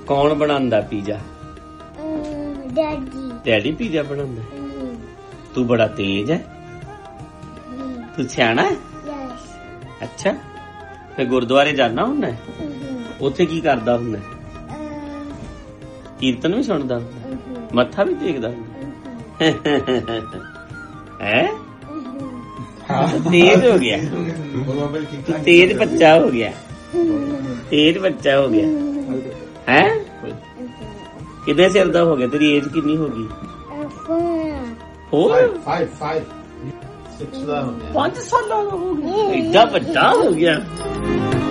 ਕੌਣ ਬਣਾਉਂਦਾ pizza? Daddy. Daddy pizza ਬਣਾਉਂਦਾ? ਤੂੰ ਬੜਾ ਤੇਜ਼ ਹੈ, ਤੂੰ ਸਿਆਣਾ ਹੈ। ਯੈਸ। ਅੱਛਾ, ਫੇ ਗੁਰਦੁਆਰੇ ਜਾਣਾ ਹੁੰਦਾ? ਉੱਥੇ ਕੀ ਕਰਦਾ ਹੁੰਦਾ? ਕੀਰਤਨ ਵੀ ਸੁਣਦਾ ਹੁੰਦਾ? ਮੱਥਾ ਵੀ ਟੇਕਦਾ ਹੁੰਦਾ? ਹੈ? ਤੇਜ਼ ਹੋ ਗਿਆ, ਤੂੰ ਤੇਜ਼ ਬੱਚਾ ਹੋ ਗਿਆ, ਤੇਜ਼ ਬੱਚਾ ਹੋ ਗਿਆ ਹੈ। ਕਿੰਨੇ ਚਿਰ ਦਾ ਹੋ ਗਿਆ? ਤੇਰੀ ਏਜ ਕਿੰਨੀ ਹੋ ਗਈ? 5 ਸਾਲਾਂ ਦਾ ਹੋ ਗਿਆ। ਏਡਾ ਵੱਡਾ ਹੋ ਗਿਆ।